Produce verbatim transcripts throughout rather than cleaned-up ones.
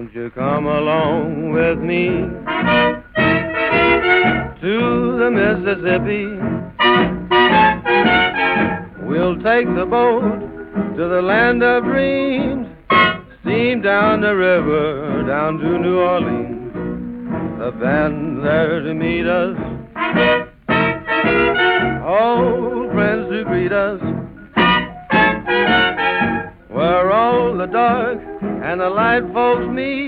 Won't you come along with me to the Mississippi? We'll take the boat to the land of dreams, steam down the river, down to New Orleans. A band there to meet us, old friends to greet us, where all the dark and the light folks meet.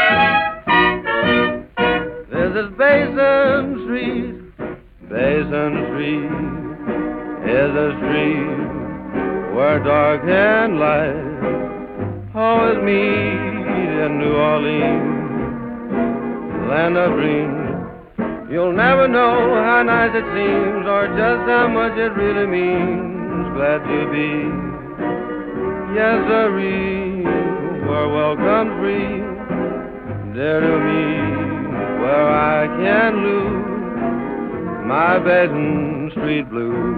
This is Basin Street. Basin Street is a street where dark and light always meet in New Orleans, land of dreams. You'll never know how nice it seems or just how much it really means. Glad to be, yes, sirree, where welcome's free, dear to me, where I can lose my Basin Street blues.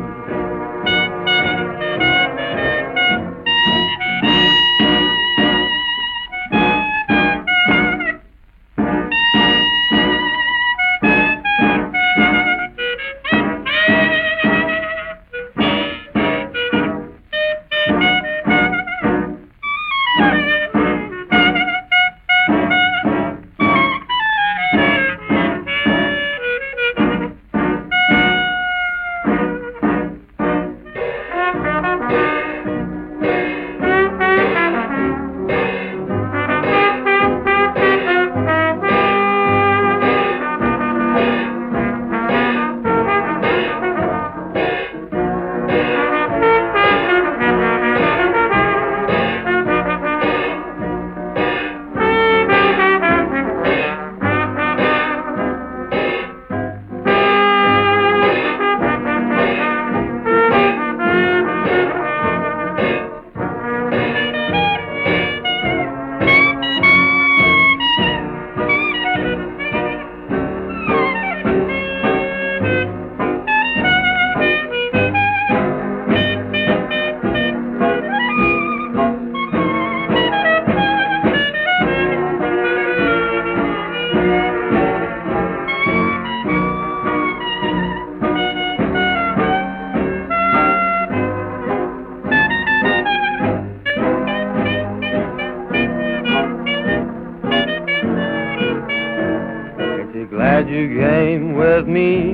Glad you came with me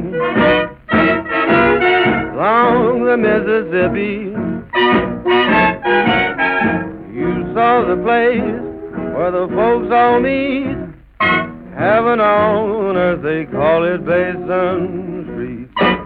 along the Mississippi. You saw the place where the folks all meet. Heaven on earth, they call it Basin Street.